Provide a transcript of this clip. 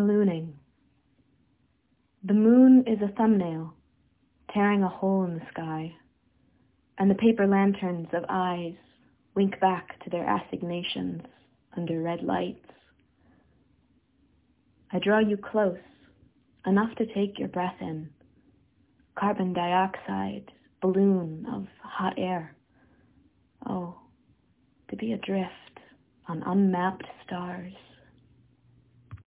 ballooning. The moon is a thumbnail, tearing a hole in the sky, and the paper lanterns of eyes wink back to their assignations under red lights. I draw you close, enough to take your breath in, carbon dioxide, balloon of hot air. Oh, to be adrift on unmapped stars.